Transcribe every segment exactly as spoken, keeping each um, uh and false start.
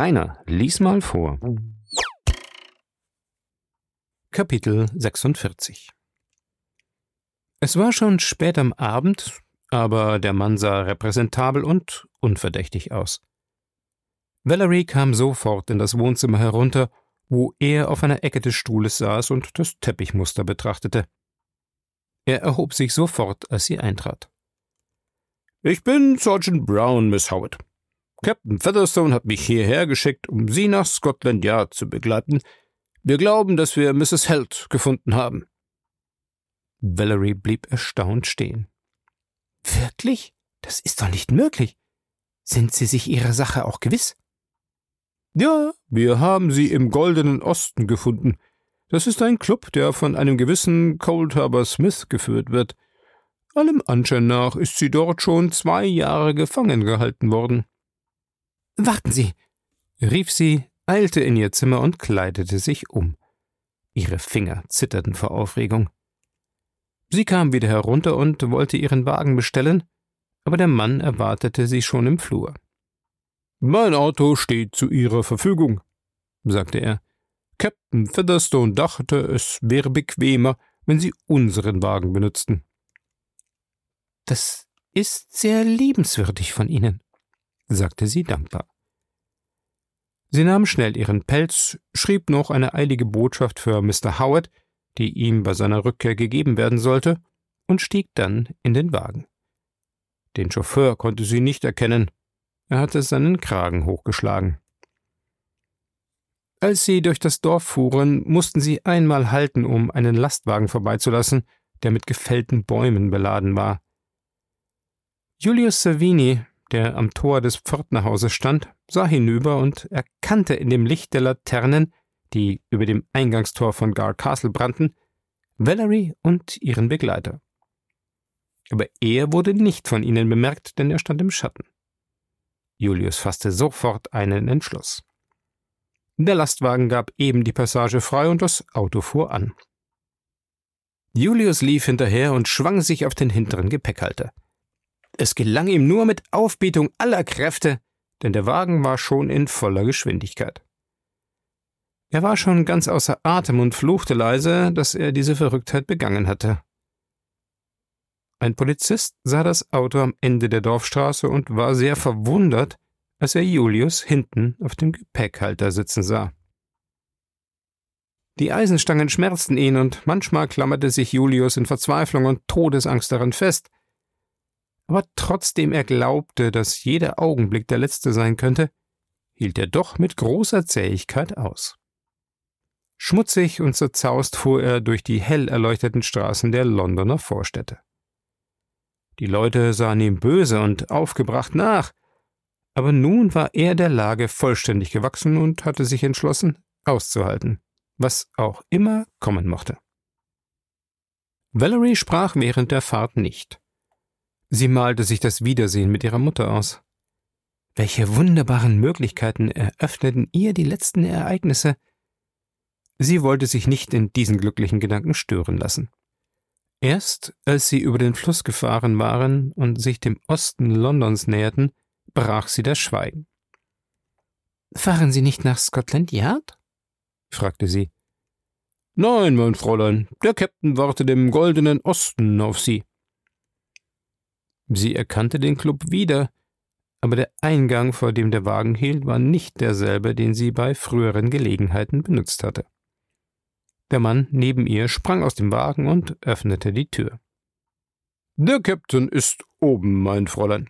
Rainer, lies mal vor. Kapitel sechsundvierzig. Es war schon spät am Abend, aber der Mann sah repräsentabel und unverdächtig aus. Valerie kam sofort in das Wohnzimmer herunter, wo er auf einer Ecke des Stuhles saß und das Teppichmuster betrachtete. Er erhob sich sofort, als sie eintrat. »Ich bin Sergeant Brown, Miss Howard. Captain Featherstone hat mich hierher geschickt, um Sie nach Scotland Yard zu begleiten. Wir glauben, dass wir Misses Held gefunden haben.« Valerie blieb erstaunt stehen. »Wirklich? Das ist doch nicht möglich. Sind Sie sich Ihrer Sache auch gewiss?« »Ja, wir haben sie im Goldenen Osten gefunden. Das ist ein Club, der von einem gewissen Coldharbour Smith geführt wird. Allem Anschein nach ist sie dort schon zwei Jahre gefangen gehalten worden.« »Warten Sie«, rief sie, eilte in ihr Zimmer und kleidete sich um. Ihre Finger zitterten vor Aufregung. Sie kam wieder herunter und wollte ihren Wagen bestellen, aber der Mann erwartete sie schon im Flur. »Mein Auto steht zu Ihrer Verfügung«, sagte er. »Captain Featherstone dachte, es wäre bequemer, wenn Sie unseren Wagen benützten.« »Das ist sehr liebenswürdig von Ihnen«, sagte sie dankbar. Sie nahm schnell ihren Pelz, schrieb noch eine eilige Botschaft für Mister Howard, die ihm bei seiner Rückkehr gegeben werden sollte, und stieg dann in den Wagen. Den Chauffeur konnte sie nicht erkennen. Er hatte seinen Kragen hochgeschlagen. Als sie durch das Dorf fuhren, mussten sie einmal halten, um einen Lastwagen vorbeizulassen, der mit gefällten Bäumen beladen war. Julius Savini, der am Tor des Pförtnerhauses stand, sah hinüber und erkannte in dem Licht der Laternen, die über dem Eingangstor von Gar Castle brannten, Valerie und ihren Begleiter. Aber er wurde nicht von ihnen bemerkt, denn er stand im Schatten. Julius fasste sofort einen Entschluss. Der Lastwagen gab eben die Passage frei und das Auto fuhr an. Julius lief hinterher und schwang sich auf den hinteren Gepäckhalter. Es gelang ihm nur mit Aufbietung aller Kräfte, denn der Wagen war schon in voller Geschwindigkeit. Er war schon ganz außer Atem und fluchte leise, dass er diese Verrücktheit begangen hatte. Ein Polizist sah das Auto am Ende der Dorfstraße und war sehr verwundert, als er Julius hinten auf dem Gepäckhalter sitzen sah. Die Eisenstangen schmerzten ihn und manchmal klammerte sich Julius in Verzweiflung und Todesangst daran fest. Aber trotzdem er glaubte, dass jeder Augenblick der letzte sein könnte, hielt er doch mit großer Zähigkeit aus. Schmutzig und zerzaust fuhr er durch die hell erleuchteten Straßen der Londoner Vorstädte. Die Leute sahen ihm böse und aufgebracht nach, aber nun war er der Lage vollständig gewachsen und hatte sich entschlossen, auszuhalten, was auch immer kommen mochte. Valerie sprach während der Fahrt nicht. Sie malte sich das Wiedersehen mit ihrer Mutter aus. Welche wunderbaren Möglichkeiten eröffneten ihr die letzten Ereignisse? Sie wollte sich nicht in diesen glücklichen Gedanken stören lassen. Erst als sie über den Fluss gefahren waren und sich dem Osten Londons näherten, brach sie das Schweigen. »Fahren Sie nicht nach Scotland Yard?« fragte sie. »Nein, mein Fräulein, der Captain wartet im Goldenen Osten auf Sie.« Sie erkannte den Club wieder, aber der Eingang, vor dem der Wagen hielt, war nicht derselbe, den sie bei früheren Gelegenheiten benutzt hatte. Der Mann neben ihr sprang aus dem Wagen und öffnete die Tür. »Der Captain ist oben, mein Fräulein.«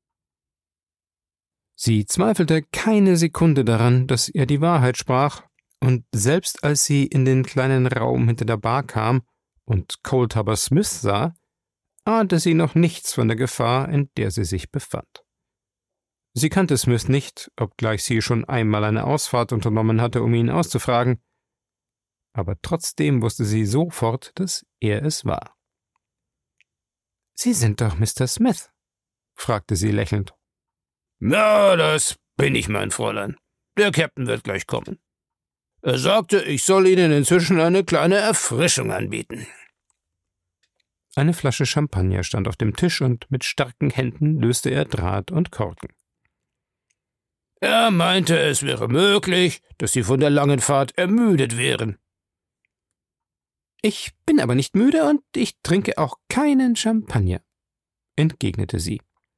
Sie zweifelte keine Sekunde daran, dass er die Wahrheit sprach, und selbst als sie in den kleinen Raum hinter der Bar kam und Coldharbour Smith sah, ahnte sie noch nichts von der Gefahr, in der sie sich befand. Sie kannte Smith nicht, obgleich sie schon einmal eine Ausfahrt unternommen hatte, um ihn auszufragen, aber trotzdem wusste sie sofort, dass er es war. »Sie sind doch Mister Smith?« fragte sie lächelnd. »Ja, das bin ich, mein Fräulein. Der Captain wird gleich kommen. Er sagte, ich soll Ihnen inzwischen eine kleine Erfrischung anbieten.« Eine Flasche Champagner stand auf dem Tisch und mit starken Händen löste er Draht und Korken. Er meinte, es wäre möglich, dass Sie von der langen Fahrt ermüdet wären. »Ich bin aber nicht müde und ich trinke auch keinen Champagner«, entgegnete sie.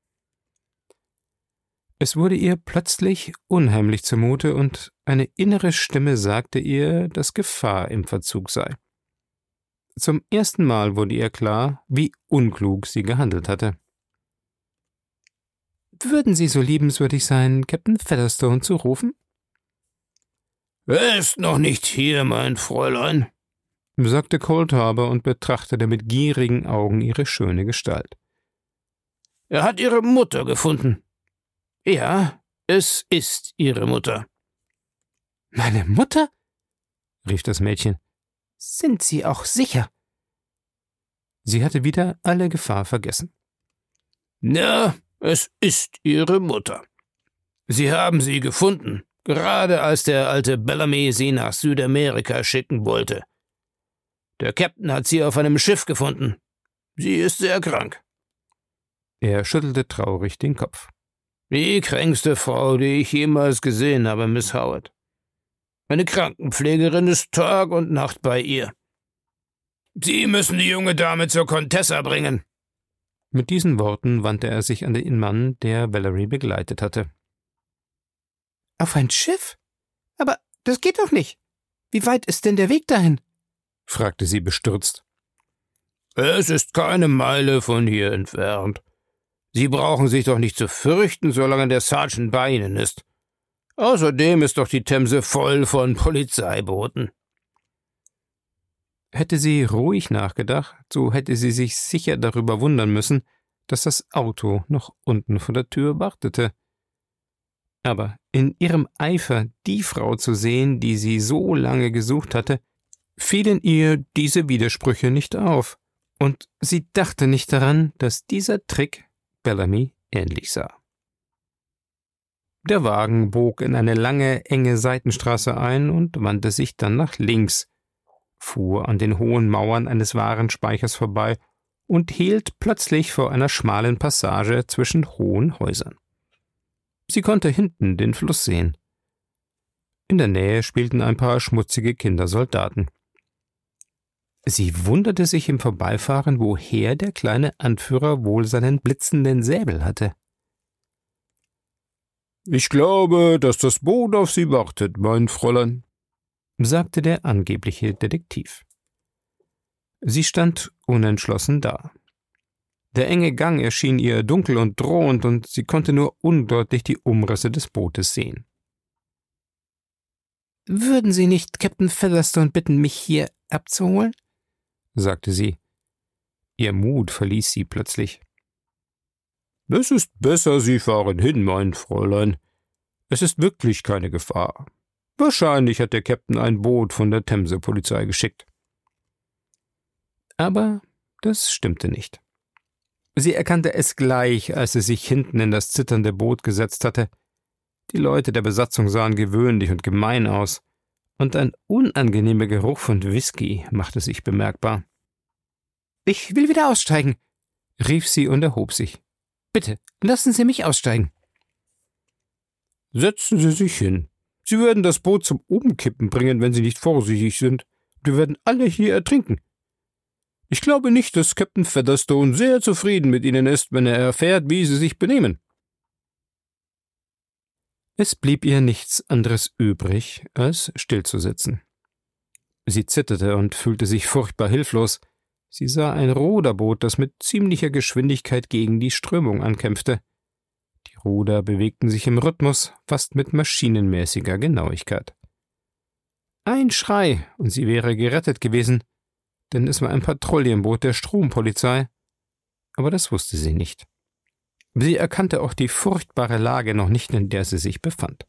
Es wurde ihr plötzlich unheimlich zumute und eine innere Stimme sagte ihr, dass Gefahr im Verzug sei. Zum ersten Mal wurde ihr klar, wie unklug sie gehandelt hatte. »Würden Sie so liebenswürdig sein, Captain Featherstone zu rufen?« »Er ist noch nicht hier, mein Fräulein«, sagte Coldharbour und betrachtete mit gierigen Augen ihre schöne Gestalt. »Er hat Ihre Mutter gefunden.« »Ja, es ist Ihre Mutter.« »Meine Mutter?« rief das Mädchen. »Sind Sie auch sicher?« Sie hatte wieder alle Gefahr vergessen. »Ja, es ist Ihre Mutter. Sie haben sie gefunden, gerade als der alte Bellamy sie nach Südamerika schicken wollte. Der Captain hat sie auf einem Schiff gefunden. Sie ist sehr krank.« Er schüttelte traurig den Kopf. »Die kränkste Frau, die ich jemals gesehen habe, Miss Howard. Eine Krankenpflegerin ist Tag und Nacht bei ihr. Sie müssen die junge Dame zur Contessa bringen.« Mit diesen Worten wandte er sich an den Mann, der Valerie begleitet hatte. »Auf ein Schiff? Aber das geht doch nicht. Wie weit ist denn der Weg dahin?« fragte sie bestürzt. »Es ist keine Meile von hier entfernt. Sie brauchen sich doch nicht zu fürchten, solange der Sergeant bei Ihnen ist. Außerdem ist doch die Themse voll von Polizeibooten.« Hätte sie ruhig nachgedacht, so hätte sie sich sicher darüber wundern müssen, dass das Auto noch unten vor der Tür wartete. Aber in ihrem Eifer, die Frau zu sehen, die sie so lange gesucht hatte, fielen ihr diese Widersprüche nicht auf, und sie dachte nicht daran, dass dieser Trick Bellamy ähnlich sah. Der Wagen bog in eine lange, enge Seitenstraße ein und wandte sich dann nach links, fuhr an den hohen Mauern eines Warenspeichers vorbei und hielt plötzlich vor einer schmalen Passage zwischen hohen Häusern. Sie konnte hinten den Fluss sehen. In der Nähe spielten ein paar schmutzige Kindersoldaten. Sie wunderte sich im Vorbeifahren, woher der kleine Anführer wohl seinen blitzenden Säbel hatte. »Ich glaube, dass das Boot auf Sie wartet, mein Fräulein«, sagte der angebliche Detektiv. Sie stand unentschlossen da. Der enge Gang erschien ihr dunkel und drohend, und sie konnte nur undeutlich die Umrisse des Bootes sehen. »Würden Sie nicht Captain Featherstone bitten, mich hier abzuholen?« sagte sie. Ihr Mut verließ sie plötzlich. »Es ist besser, Sie fahren hin, mein Fräulein. Es ist wirklich keine Gefahr. Wahrscheinlich hat der Captain ein Boot von der Themse-Polizei geschickt.« Aber das stimmte nicht. Sie erkannte es gleich, als sie sich hinten in das zitternde Boot gesetzt hatte. Die Leute der Besatzung sahen gewöhnlich und gemein aus, und ein unangenehmer Geruch von Whisky machte sich bemerkbar. »Ich will wieder aussteigen«, rief sie und erhob sich. »Bitte, lassen Sie mich aussteigen.« »Setzen Sie sich hin. Sie werden das Boot zum Umkippen bringen, wenn Sie nicht vorsichtig sind. Wir werden alle hier ertrinken. Ich glaube nicht, dass Captain Featherstone sehr zufrieden mit Ihnen ist, wenn er erfährt, wie Sie sich benehmen.« Es blieb ihr nichts anderes übrig, als stillzusitzen. Sie zitterte und fühlte sich furchtbar hilflos. Sie sah ein Ruderboot, das mit ziemlicher Geschwindigkeit gegen die Strömung ankämpfte. Die Ruder bewegten sich im Rhythmus, fast mit maschinenmäßiger Genauigkeit. Ein Schrei, und sie wäre gerettet gewesen, denn es war ein Patrouillenboot der Strompolizei. Aber das wusste sie nicht. Sie erkannte auch die furchtbare Lage noch nicht, in der sie sich befand.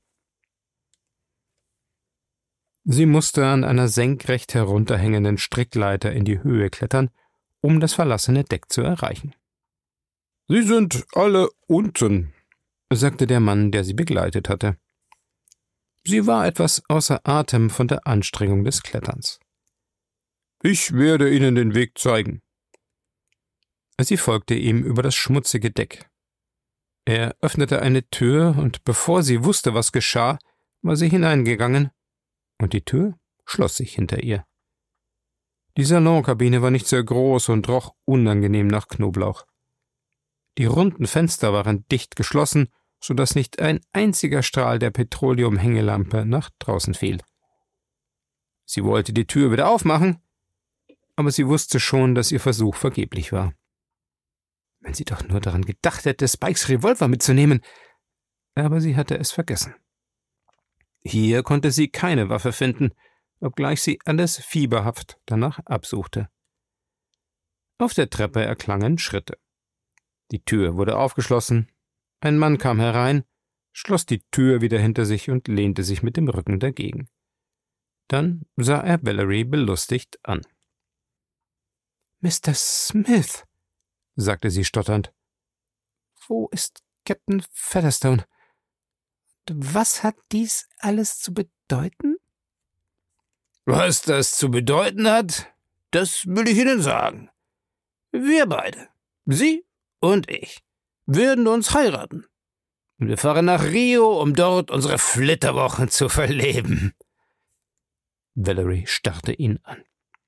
Sie musste an einer senkrecht herunterhängenden Strickleiter in die Höhe klettern, um das verlassene Deck zu erreichen. »Sie sind alle unten«, sagte der Mann, der sie begleitet hatte. Sie war etwas außer Atem von der Anstrengung des Kletterns. »Ich werde Ihnen den Weg zeigen.« Sie folgte ihm über das schmutzige Deck. Er öffnete eine Tür, und bevor sie wusste, was geschah, war sie hineingegangen, und die Tür schloss sich hinter ihr. Die Salonkabine war nicht sehr groß und roch unangenehm nach Knoblauch. Die runden Fenster waren dicht geschlossen, so dass nicht ein einziger Strahl der Petroleumhängelampe nach draußen fiel. Sie wollte die Tür wieder aufmachen, aber sie wusste schon, dass ihr Versuch vergeblich war. Wenn sie doch nur daran gedacht hätte, Spikes Revolver mitzunehmen, aber sie hatte es vergessen. Hier konnte sie keine Waffe finden, obgleich sie alles fieberhaft danach absuchte. Auf der Treppe erklangen Schritte. Die Tür wurde aufgeschlossen, ein Mann kam herein, schloss die Tür wieder hinter sich und lehnte sich mit dem Rücken dagegen. Dann sah er Valerie belustigt an. »Mister Smith«, sagte sie stotternd, »wo ist Captain Featherstone? Was hat dies alles zu bedeuten?« »Was das zu bedeuten hat, das will ich Ihnen sagen. Wir beide, Sie und ich, würden uns heiraten. Und wir fahren nach Rio, um dort unsere Flitterwochen zu verleben.« Valerie starrte ihn an.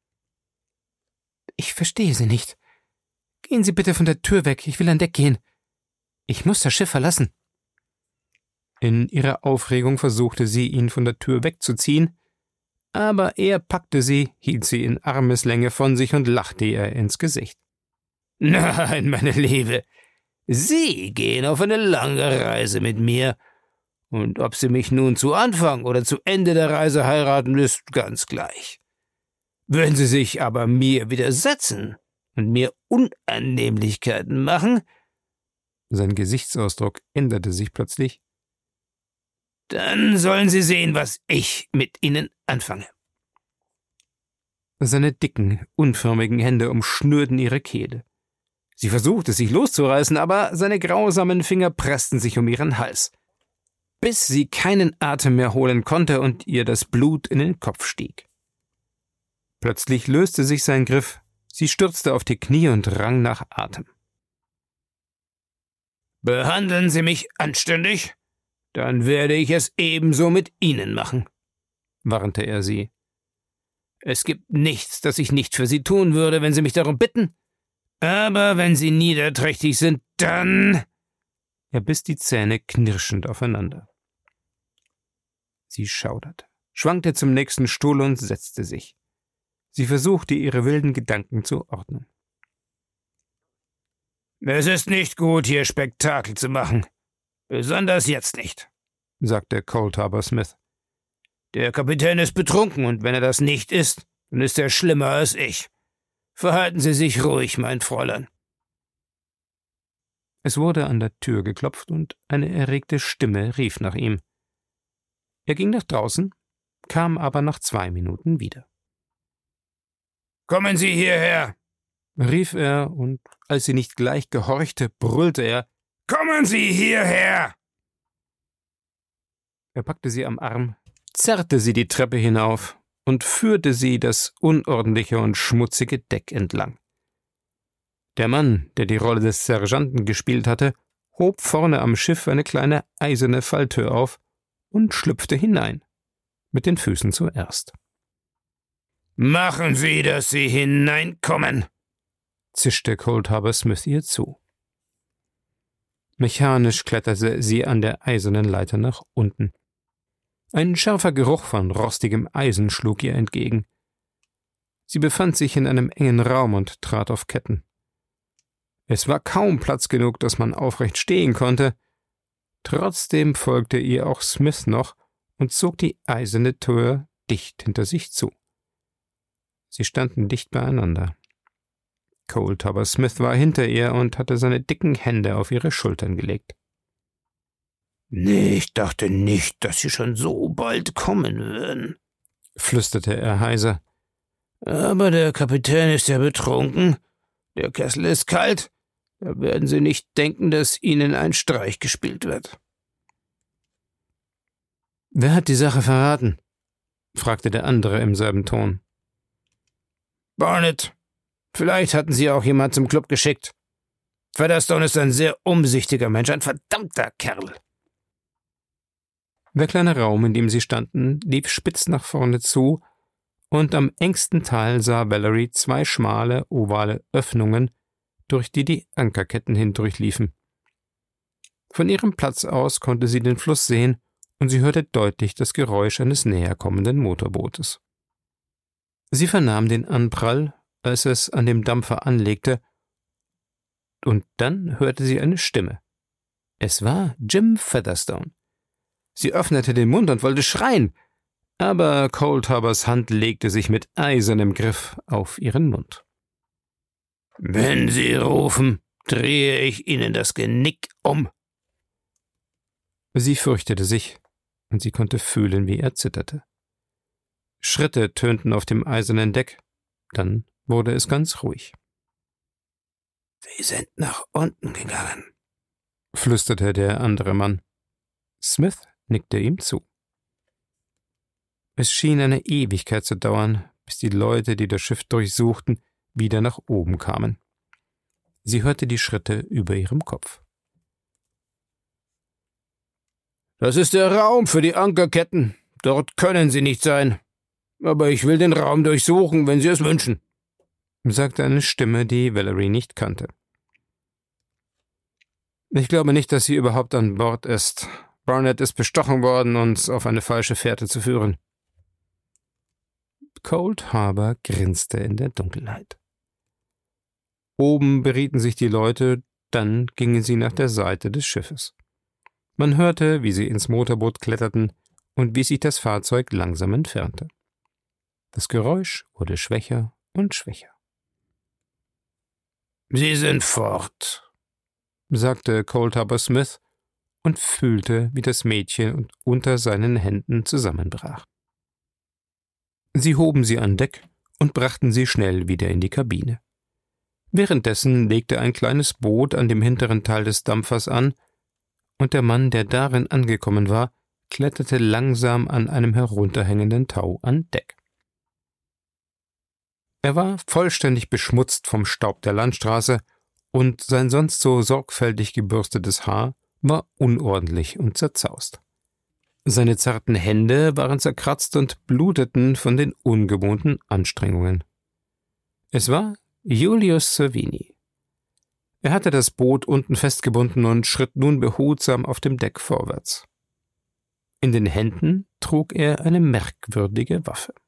»Ich verstehe Sie nicht. Gehen Sie bitte von der Tür weg, ich will an Deck gehen. Ich muss das Schiff verlassen.« In ihrer Aufregung versuchte sie, ihn von der Tür wegzuziehen, aber er packte sie, hielt sie in Armeslänge von sich und lachte ihr ins Gesicht. »Nein, meine Liebe, Sie gehen auf eine lange Reise mit mir, und ob Sie mich nun zu Anfang oder zu Ende der Reise heiraten, ist ganz gleich. Wenn Sie sich aber mir widersetzen und mir Unannehmlichkeiten machen«, sein Gesichtsausdruck änderte sich plötzlich, »dann sollen Sie sehen, was ich mit Ihnen anfange.« Seine dicken, unförmigen Hände umschnürten ihre Kehle. Sie versuchte, sich loszureißen, aber seine grausamen Finger pressten sich um ihren Hals, bis sie keinen Atem mehr holen konnte und ihr das Blut in den Kopf stieg. Plötzlich löste sich sein Griff, sie stürzte auf die Knie und rang nach Atem. »Behandeln Sie mich anständig, dann werde ich es ebenso mit Ihnen machen«, warnte er sie. »Es gibt nichts, das ich nicht für Sie tun würde, wenn Sie mich darum bitten. Aber wenn Sie niederträchtig sind, dann...« Er biss die Zähne knirschend aufeinander. Sie schauderte, schwankte zum nächsten Stuhl und setzte sich. Sie versuchte, ihre wilden Gedanken zu ordnen. »Es ist nicht gut, hier Spektakel zu machen. Besonders jetzt nicht«, sagte Coldharbour Smith. »Der Kapitän ist betrunken, und wenn er das nicht ist, dann ist er schlimmer als ich. Verhalten Sie sich ruhig, mein Fräulein.« Es wurde an der Tür geklopft, und eine erregte Stimme rief nach ihm. Er ging nach draußen, kam aber nach zwei Minuten wieder. »Kommen Sie hierher«, rief er, und als sie nicht gleich gehorchte, brüllte er, »Kommen Sie hierher!« Er packte sie am Arm, zerrte sie die Treppe hinauf und führte sie das unordentliche und schmutzige Deck entlang. Der Mann, der die Rolle des Sergeanten gespielt hatte, hob vorne am Schiff eine kleine eiserne Falltür auf und schlüpfte hinein, mit den Füßen zuerst. »Machen Sie, dass Sie hineinkommen«, zischte Coldharbour Smith ihr zu. Mechanisch kletterte sie an der eisernen Leiter nach unten. Ein scharfer Geruch von rostigem Eisen schlug ihr entgegen. Sie befand sich in einem engen Raum und trat auf Ketten. Es war kaum Platz genug, dass man aufrecht stehen konnte. Trotzdem folgte ihr auch Smith noch und zog die eiserne Tür dicht hinter sich zu. Sie standen dicht beieinander. Coldharbour Smith war hinter ihr und hatte seine dicken Hände auf ihre Schultern gelegt. »Nee, ich dachte nicht, dass Sie schon so bald kommen würden«, flüsterte er heiser. »Aber der Kapitän ist ja betrunken, der Kessel ist kalt, da werden Sie nicht denken, dass Ihnen ein Streich gespielt wird.« »Wer hat die Sache verraten?« fragte der andere im selben Ton. »Barnett. Vielleicht hatten Sie auch jemand zum Club geschickt.« Featherstone ist ein sehr umsichtiger Mensch, ein verdammter Kerl. Der kleine Raum, in dem sie standen, lief spitz nach vorne zu, und am engsten Teil sah Valerie zwei schmale, ovale Öffnungen, durch die die Ankerketten hindurchliefen. Von ihrem Platz aus konnte sie den Fluss sehen, und sie hörte deutlich das Geräusch eines näherkommenden Motorbootes. Sie vernahm den Anprall, als es an dem Dampfer anlegte, und dann hörte sie eine Stimme. Es war Jim Featherstone. Sie öffnete den Mund und wollte schreien, aber Coldharbers Hand legte sich mit eisernem Griff auf ihren Mund. »Wenn Sie rufen, drehe ich Ihnen das Genick um.« Sie fürchtete sich, und sie konnte fühlen, wie er zitterte. Schritte tönten auf dem eisernen Deck, dann wurde es ganz ruhig. »Sie sind nach unten gegangen«, flüsterte der andere Mann. Smith nickte ihm zu. Es schien eine Ewigkeit zu dauern, bis die Leute, die das Schiff durchsuchten, wieder nach oben kamen. Sie hörte die Schritte über ihrem Kopf. »Das ist der Raum für die Ankerketten. Dort können sie nicht sein. Aber ich will den Raum durchsuchen, wenn Sie es wünschen«, sagte eine Stimme, die Valerie nicht kannte. »Ich glaube nicht, dass sie überhaupt an Bord ist. Barnett ist bestochen worden, uns auf eine falsche Fährte zu führen.« Coldharbour grinste in der Dunkelheit. Oben berieten sich die Leute, dann gingen sie nach der Seite des Schiffes. Man hörte, wie sie ins Motorboot kletterten und wie sich das Fahrzeug langsam entfernte. Das Geräusch wurde schwächer und schwächer. »Sie sind fort«, sagte Coldharbour Smith und fühlte, wie das Mädchen unter seinen Händen zusammenbrach. Sie hoben sie an Deck und brachten sie schnell wieder in die Kabine. Währenddessen legte ein kleines Boot an dem hinteren Teil des Dampfers an, und der Mann, der darin angekommen war, kletterte langsam an einem herunterhängenden Tau an Deck. Er war vollständig beschmutzt vom Staub der Landstraße, und sein sonst so sorgfältig gebürstetes Haar war unordentlich und zerzaust. Seine zarten Hände waren zerkratzt und bluteten von den ungewohnten Anstrengungen. Es war Julius Cervini. Er hatte das Boot unten festgebunden und schritt nun behutsam auf dem Deck vorwärts. In den Händen trug er eine merkwürdige Waffe.